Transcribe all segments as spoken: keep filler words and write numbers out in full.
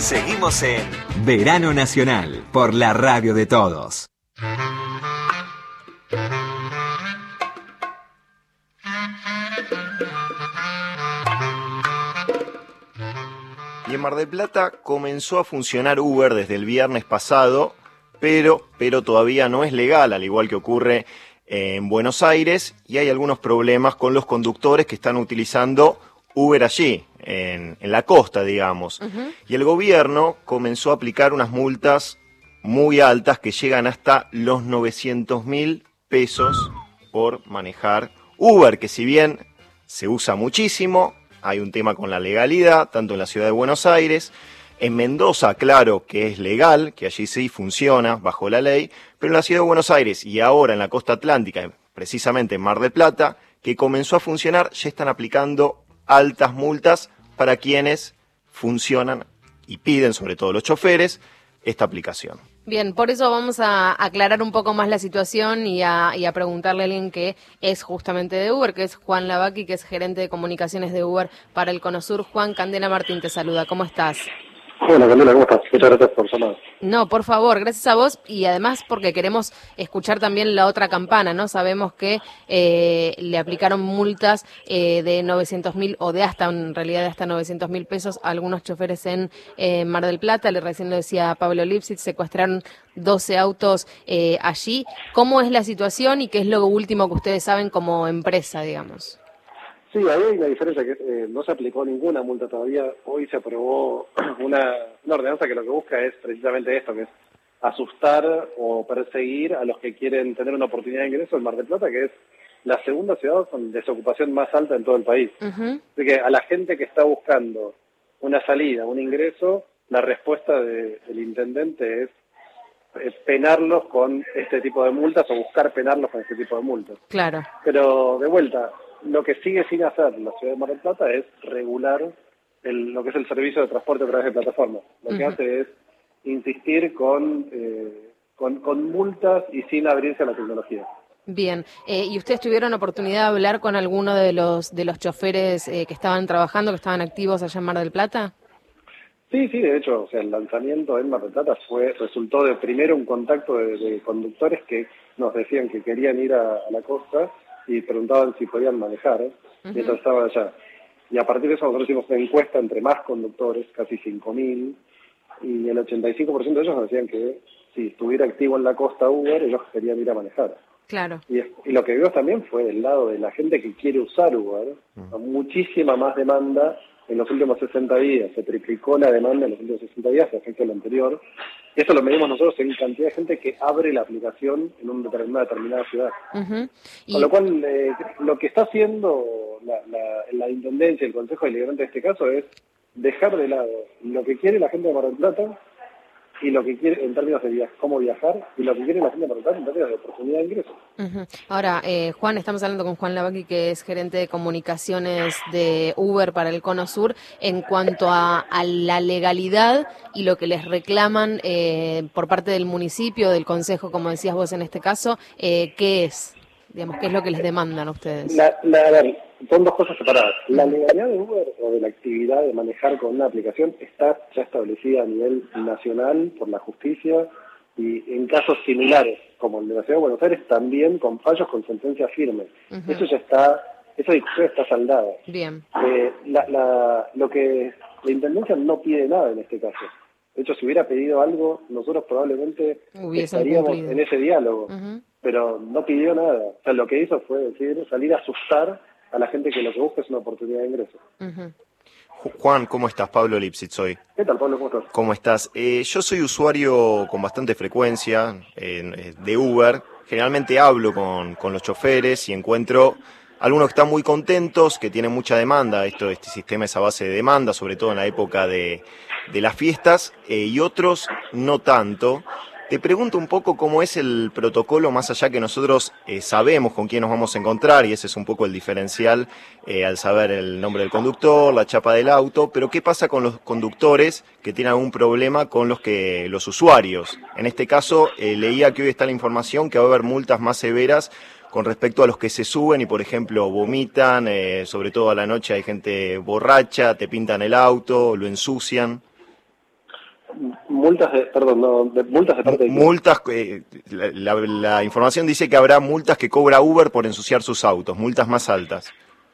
Seguimos en Verano Nacional por la radio de todos. Y en Mar del Plata comenzó a funcionar Uber desde el viernes pasado, pero, pero todavía no es legal, al igual que ocurre en Buenos Aires, y hay algunos problemas con los conductores que están utilizando Uber allí, en, en la costa, digamos. Uh-huh. Y el gobierno comenzó a aplicar unas multas muy altas que llegan hasta los novecientos mil pesos por manejar Uber, que si bien se usa muchísimo, hay un tema con la legalidad, tanto en la ciudad de Buenos Aires. En Mendoza, claro que es legal, que allí sí funciona bajo la ley, pero en la ciudad de Buenos Aires y ahora en la costa atlántica, precisamente en Mar del Plata, que comenzó a funcionar, ya están aplicando altas multas para quienes funcionan y piden, sobre todo los choferes, esta aplicación. Bien, por eso vamos a aclarar un poco más la situación y a, y a preguntarle a alguien que es justamente de Uber, que es Juan Lavaki, que es gerente de comunicaciones de Uber para el Cono Sur. Juan, Candela Martín te saluda, ¿cómo estás? Hola, Candela, ¿cómo estás? Muchas gracias por llamar. No, por favor, gracias a vos y además porque queremos escuchar también la otra campana, ¿no? Sabemos que eh, le aplicaron multas eh, de novecientos mil o de hasta, en realidad de hasta novecientos mil pesos a algunos choferes en eh, Mar del Plata. Le recién lo decía Pablo Lipsitz, secuestraron doce autos eh, allí. ¿Cómo es la situación y qué es lo último que ustedes saben como empresa, digamos? Sí, ahí hay una diferencia, que eh, no se aplicó ninguna multa todavía. Hoy se aprobó una, una ordenanza que lo que busca es precisamente esto, que es asustar o perseguir a los que quieren tener una oportunidad de ingreso en Mar del Plata, que es la segunda ciudad con desocupación más alta en todo el país. Uh-huh. Así que a la gente que está buscando una salida, un ingreso, la respuesta de, del intendente es, es penarlos con este tipo de multas o buscar penarlos con este tipo de multas. Claro. Pero de vuelta, lo que sigue sin hacer la ciudad de Mar del Plata es regular el, lo que es el servicio de transporte a través de plataformas. Lo que uh-huh. hace es insistir con, eh, con, con multas y sin abrirse a la tecnología. Bien, eh, ¿y ustedes tuvieron oportunidad de hablar con alguno de los de los choferes eh, que estaban trabajando, que estaban activos allá en Mar del Plata? Sí, sí, de hecho, o sea, el lanzamiento en Mar del Plata fue resultó de primero un contacto de, de conductores que nos decían que querían ir a, a la costa y preguntaban si podían manejar ¿eh? uh-huh. mientras estaban allá. Y a partir de eso nosotros hicimos una encuesta entre más conductores, casi cinco mil, y el ochenta y cinco por ciento de ellos nos decían que si estuviera activo en la costa Uber, ellos querían ir a manejar. Claro. Y, y lo que vimos también fue del lado de la gente que quiere usar Uber, uh-huh. muchísima más demanda en los últimos sesenta días, se triplicó la demanda en los últimos sesenta días respecto al anterior. Eso lo medimos nosotros en cantidad de gente que abre la aplicación en una determinada, determinada ciudad. Uh-huh. Y... Con lo cual, eh, lo que está haciendo la, la, la Intendencia, el Consejo Deliberante en este caso, es dejar de lado lo que quiere la gente de Mar del Plata y lo que quiere en términos de via- cómo viajar y lo que quiere la gente de Mar del Plata en términos de oportunidad de ingreso. Uh-huh. Ahora, eh, Juan, estamos hablando con Juan Lavaki, que es gerente de comunicaciones de Uber para el Cono Sur, en cuanto a, a la legalidad y lo que les reclaman eh, por parte del municipio, del consejo, como decías vos en este caso, eh, ¿qué es? Digamos, ¿qué es lo que les demandan a ustedes? La, la, a ver, son dos cosas separadas. La legalidad de Uber o de la actividad de manejar con una aplicación está ya establecida a nivel nacional por la justicia y en casos similares, como el de la Ciudad de Buenos Aires, también con fallos con sentencia firme. Uh-huh. Eso ya está, esa discusión está saldada. Bien. Eh, la, la, lo que la Intendencia no pide nada en este caso. De hecho, si hubiera pedido algo, nosotros probablemente Hubiesen estaríamos cumplido. en ese diálogo. Uh-huh. Pero no pidió nada. O sea, lo que hizo fue decir, salir a asustar a la gente que lo que busca es una oportunidad de ingreso. Uh-huh. Juan, ¿cómo estás? Pablo Lipsitz soy. ¿Qué tal, Pablo? ¿Cómo estás? ¿Cómo estás? Eh, yo soy usuario con bastante frecuencia eh, de Uber. Generalmente hablo con, con los choferes y encuentro algunos que están muy contentos, que tienen mucha demanda. Esto, este sistema es a base de demanda, sobre todo en la época de, de las fiestas, eh, y otros no tanto. Te pregunto un poco cómo es el protocolo, más allá que nosotros eh, sabemos con quién nos vamos a encontrar, y ese es un poco el diferencial eh, al saber el nombre del conductor, la chapa del auto, pero ¿qué pasa con los conductores que tienen algún problema con los que los usuarios? En este caso, eh, leía que hoy está la información que va a haber multas más severas con respecto a los que se suben y, por ejemplo, vomitan, eh, sobre todo a la noche hay gente borracha, te pintan el auto, lo ensucian. Multas de, perdón, no, de, multas de parte de... Multas, eh, la, la, la información dice que habrá multas que cobra Uber por ensuciar sus autos, multas más altas.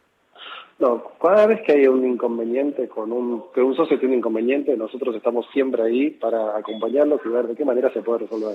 No, cada vez que hay un inconveniente con un, que un socio tiene un inconveniente, nosotros estamos siempre ahí para acompañarlos y ver de qué manera se puede resolver.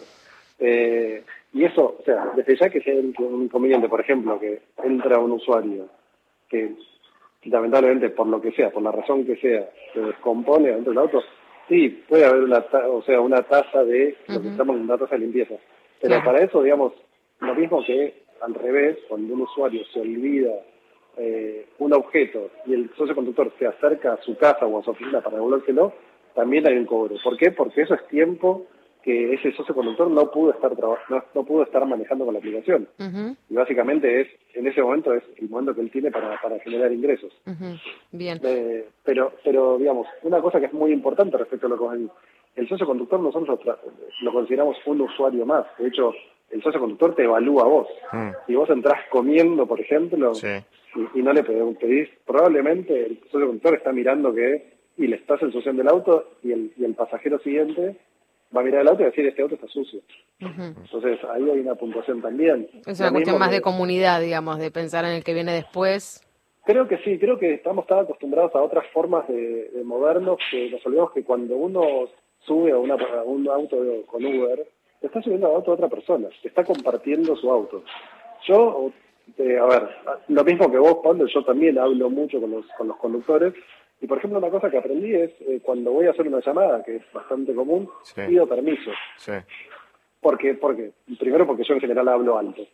Eh, y eso, o sea, desde ya que sea un inconveniente, por ejemplo, que entra un usuario que lamentablemente por lo que sea, por la razón que sea, se descompone dentro del auto, sí, puede haber una, ta o sea, una tasa de, uh-huh. lo que llamamos una tasa de limpieza. Pero claro, para eso, digamos, lo mismo que al revés, cuando un usuario se olvida eh, un objeto y el socio conductor se acerca a su casa o a su oficina para devolvérselo, también hay un cobro. ¿Por qué? Porque eso es tiempo que ese socio conductor no pudo estar no, no pudo estar manejando con la aplicación. Uh-huh. Y básicamente es, en ese momento es el momento que él tiene para, para generar ingresos. Uh-huh. Bien. Eh, pero, pero, digamos, una cosa que es muy importante respecto a lo que es el socio conductor, nosotros lo consideramos un usuario más. De hecho, el socio conductor te evalúa a vos. Uh-huh. Si vos entrás comiendo, por ejemplo, sí. y, y no le pedís, probablemente el socio conductor está mirando que, y le estás ensuciando el auto, y el, y el pasajero siguiente va a mirar el auto y decir, este auto está sucio. Uh-huh. Entonces, ahí hay una puntuación también. Es una cuestión más que, de comunidad, digamos, de pensar en el que viene después. Creo que sí, creo que estamos tan acostumbrados a otras formas de, de movernos que nos olvidamos que cuando uno sube a, una, a un auto con Uber, está subiendo al auto de otra persona, está compartiendo su auto. Yo, eh, a ver, lo mismo que vos, Pablo, yo también hablo mucho con los, con los conductores. Y, por ejemplo, una cosa que aprendí es, eh, cuando voy a hacer una llamada, que es bastante común, sí. pido permiso. Sí. ¿Por qué? Porque, primero porque yo en general hablo alto.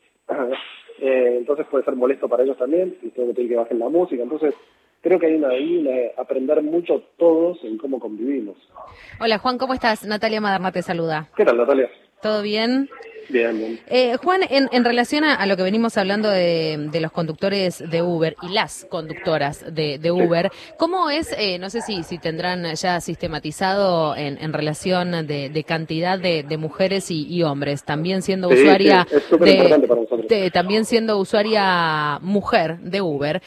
eh, entonces puede ser molesto para ellos también, y tengo que pedir que bajen la música. Entonces, creo que hay una, hay una aprender mucho todos en cómo convivimos. Hola, Juan, ¿cómo estás? Natalia Maderna te saluda. ¿Qué tal, Natalia? ¿Todo bien? Bien, bien. Eh, Juan, en, en relación a, a lo que venimos hablando de, de los conductores de Uber y las conductoras de, de Uber, ¿cómo es, eh, no sé si, si tendrán ya sistematizado en, en relación de, de cantidad de, de mujeres y, y hombres, también siendo sí, usuaria sí, es súper importante para nosotros. De, también siendo usuaria mujer de Uber,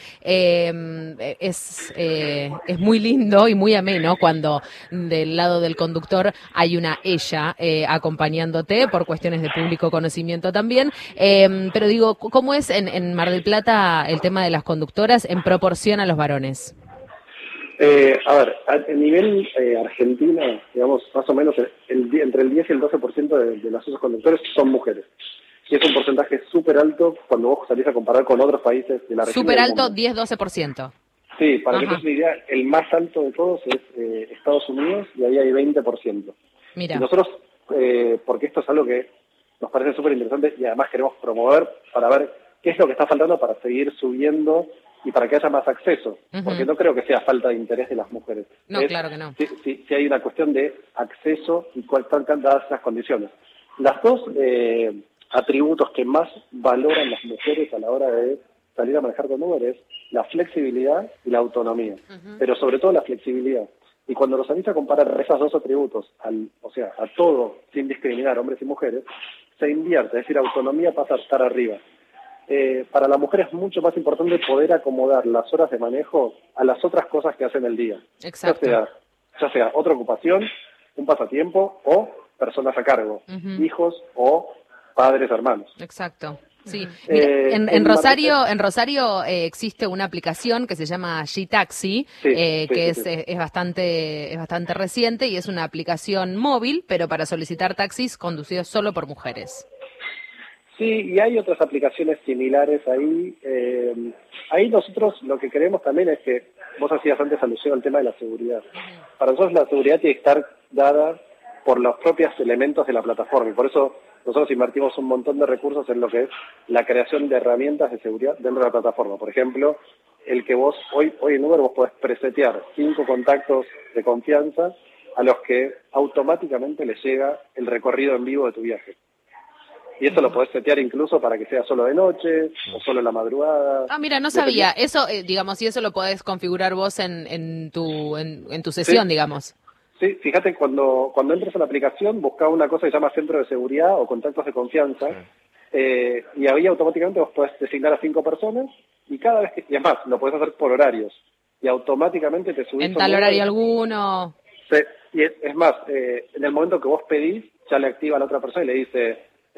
eh, es, eh, es muy lindo y muy ameno cuando del lado del conductor hay una ella eh, acompañándote por cuestiones de público conocimiento también, eh, pero digo, ¿cómo es en, en Mar del Plata el tema de las conductoras en proporción a los varones? Eh, a ver, a, a nivel eh, Argentina, digamos, más o menos el, el, entre el diez y el doce por ciento de, de las socios conductores son mujeres. Y es un porcentaje súper alto cuando vos salís a comparar con otros países de la región. Súper alto, diez a doce por ciento. Sí, para Ajá. que te des una idea, el más alto de todos es eh, Estados Unidos, y ahí hay veinte por ciento. Mira. Y nosotros, eh, porque esto es algo que nos parece súper interesante y además queremos promover para ver qué es lo que está faltando para seguir subiendo y para que haya más acceso, uh-huh. porque no creo que sea falta de interés de las mujeres. No, es, claro que no. Si, si, si hay una cuestión de acceso y cuáles están dadas las condiciones. Las dos eh, atributos que más valoran las mujeres a la hora de salir a manejar con Uber es la flexibilidad y la autonomía, uh-huh. pero sobre todo la flexibilidad. Y cuando los salís a comparar esos dos atributos, al, o sea, a todo, sin discriminar hombres y mujeres, se invierte, es decir, autonomía pasa a estar arriba. Eh, para la mujer es mucho más importante poder acomodar las horas de manejo a las otras cosas que hacen el día. Exacto. Ya sea, ya sea otra ocupación, un pasatiempo o personas a cargo, uh-huh. hijos o padres, hermanos. Exacto. Sí, mira, eh, en, en Rosario, en Rosario eh, existe una aplicación que se llama G-Taxi, sí, eh, sí, que sí, es, sí. es bastante es bastante reciente y es una aplicación móvil, pero para solicitar taxis conducidos solo por mujeres. Sí, y hay otras aplicaciones similares ahí. Eh, ahí nosotros lo que queremos también es que, vos hacías antes alusión al tema de la seguridad. Para nosotros la seguridad tiene que estar dada por los propios elementos de la plataforma y por eso nosotros invertimos un montón de recursos en lo que es la creación de herramientas de seguridad dentro de la plataforma. Por ejemplo, el que vos, hoy, hoy en Uber vos podés presetear cinco contactos de confianza a los que automáticamente les llega el recorrido en vivo de tu viaje. Y eso lo podés setear incluso para que sea solo de noche o solo en la madrugada. Ah, mira, no sabía. Eso, eh, digamos, y eso lo podés configurar vos en, en, tu, en, en tu sesión, sí. digamos. Sí, fíjate, cuando cuando entras a la aplicación, buscá una cosa que se llama centro de seguridad o contactos de confianza, sí. eh, y ahí automáticamente vos podés designar a cinco personas, y cada vez que, y además, lo podés hacer por horarios, y automáticamente te subís... ¿En tal horario alguno? Sí, y es, es más, eh, en el momento que vos pedís, ya le activa a la otra persona y le dice,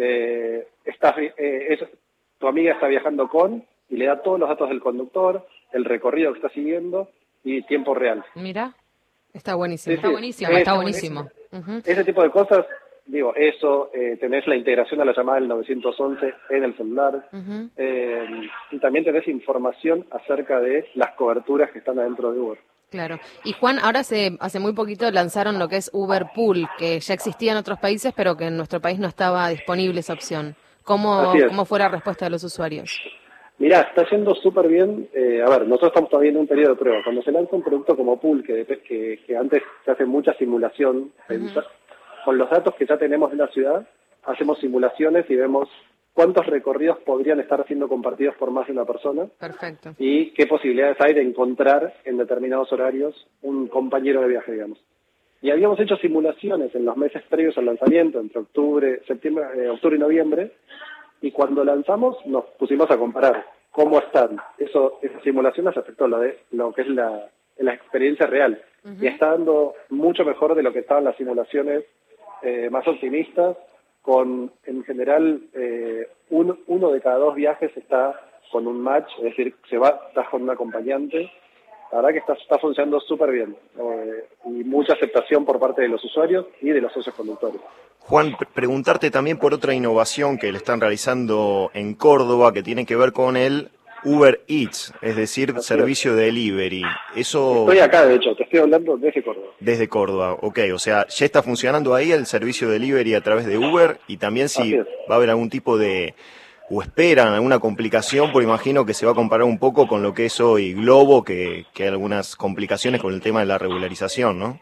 eh, estás, eh, es, tu amiga está viajando con, y le da todos los datos del conductor, el recorrido que está siguiendo y tiempo real. Mira, Está buenísimo. Sí, está sí. buenísimo, Eh, está buenísimo. Ujú. Ese tipo de cosas, digo, eso, eh, tenés la integración a la llamada del nueve once en el celular, Ujú. eh, y también tenés información acerca de las coberturas que están adentro de Uber. Claro. Y Juan, ahora hace, hace muy poquito lanzaron lo que es Uber Pool, que ya existía en otros países, pero que en nuestro país no estaba disponible esa opción. ¿Cómo, Así es. cómo fue la respuesta de los usuarios? Mirá, está yendo súper bien. Eh, a ver, nosotros estamos todavía en un periodo de prueba. Cuando se lanza un producto como Pool, que, que, que antes se hace mucha simulación, Ujú. con los datos que ya tenemos de la ciudad, hacemos simulaciones y vemos cuántos recorridos podrían estar siendo compartidos por más de una persona Perfecto. y qué posibilidades hay de encontrar en determinados horarios un compañero de viaje, digamos. Y habíamos hecho simulaciones en los meses previos al lanzamiento, entre octubre, septiembre, eh, octubre y noviembre, y cuando lanzamos nos pusimos a comparar cómo están. Eso, esas simulaciones afectó lo, de, lo que es la, la experiencia real. Ujú. Y está dando mucho mejor de lo que estaban las simulaciones eh, más optimistas, con en general eh, un, uno de cada dos viajes está con un match, es decir, se va, estás con un acompañante. La verdad que está, está funcionando súper bien, eh, y mucha aceptación por parte de los usuarios y de los socios conductores. Juan, pre- preguntarte también por otra innovación que le están realizando en Córdoba que tiene que ver con el Uber Eats, es decir, Así es. servicio de delivery. Eso Estoy acá, de hecho, te estoy hablando desde Córdoba. desde Córdoba, ok, o sea, ya está funcionando ahí el servicio de delivery a través de Uber y también si Así es. va a haber algún tipo de, o esperan alguna complicación, porque imagino que se va a comparar un poco con lo que es hoy Globo, que, que hay algunas complicaciones con el tema de la regularización, ¿no?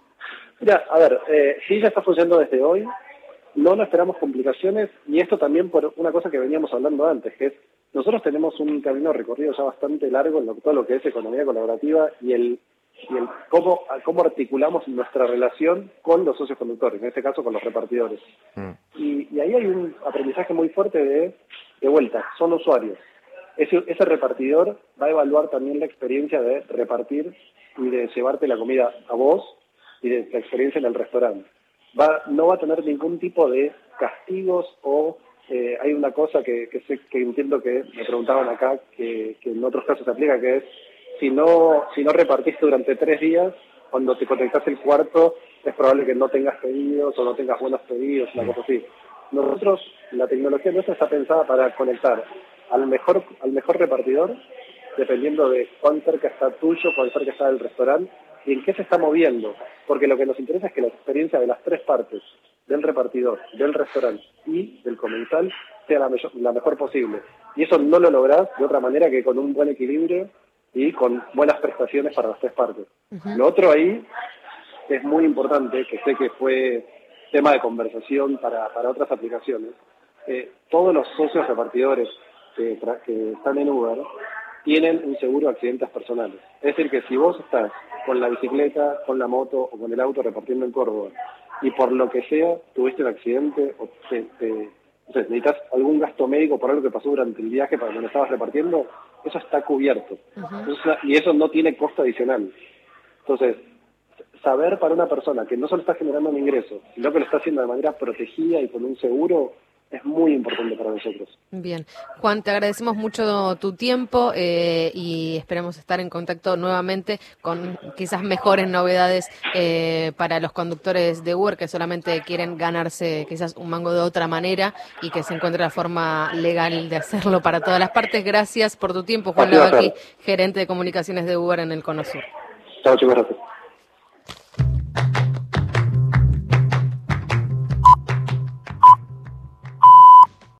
Mira, a ver, eh, sí ya está funcionando desde hoy, no nos esperamos complicaciones, y esto también por una cosa que veníamos hablando antes, que es, nosotros tenemos un camino recorrido ya bastante largo en lo, todo lo que es economía colaborativa y el, y el cómo, cómo articulamos nuestra relación con los socios conductores, en este caso con los repartidores. Mm. Y, y ahí hay un aprendizaje muy fuerte de, de vuelta, son usuarios. Ese, ese repartidor va a evaluar también la experiencia de repartir y de llevarte la comida a vos y de la experiencia en el restaurante. Va, no va a tener ningún tipo de castigos o eh, hay una cosa que, que, sé, que entiendo que me preguntaban acá, que, que en otros casos se aplica, que es si no, si no repartiste durante tres días, cuando te conectas el cuarto es probable que no tengas pedidos o no tengas buenos pedidos, una cosa así. Nosotros, la tecnología nuestra está pensada para conectar al mejor, al mejor repartidor, dependiendo de cuán cerca está tuyo, cuán cerca está del restaurante y en qué se está moviendo. Porque lo que nos interesa es que la experiencia de las tres partes, del repartidor, del restaurante y del comensal, sea la, me- la mejor posible. Y eso no lo lográs de otra manera que con un buen equilibrio y con buenas prestaciones para las tres partes. Lo otro ahí es muy importante, que sé que fue tema de conversación para, para otras aplicaciones. Eh, todos los socios repartidores que, tra- que están en Uber tienen un seguro de accidentes personales. Es decir, que si vos estás con la bicicleta, con la moto o con el auto repartiendo en Córdoba y por lo que sea tuviste un accidente o te, te, no sé, necesitas algún gasto médico por algo que pasó durante el viaje para cuando estabas repartiendo, eso está cubierto. Entonces, y eso no tiene costo adicional. Entonces, saber para una persona que no solo está generando un ingreso, sino que lo está haciendo de manera protegida y con un seguro, es muy importante para nosotros. Bien. Juan, te agradecemos mucho tu tiempo eh, y esperamos estar en contacto nuevamente con quizás mejores novedades eh, para los conductores de Uber que solamente quieren ganarse quizás un mango de otra manera y que se encuentre la forma legal de hacerlo para todas las partes. Gracias por tu tiempo, Juan Así va a Lavaqui, ser. gerente de comunicaciones de Uber en el Cono Sur. Chao, chicos, gracias.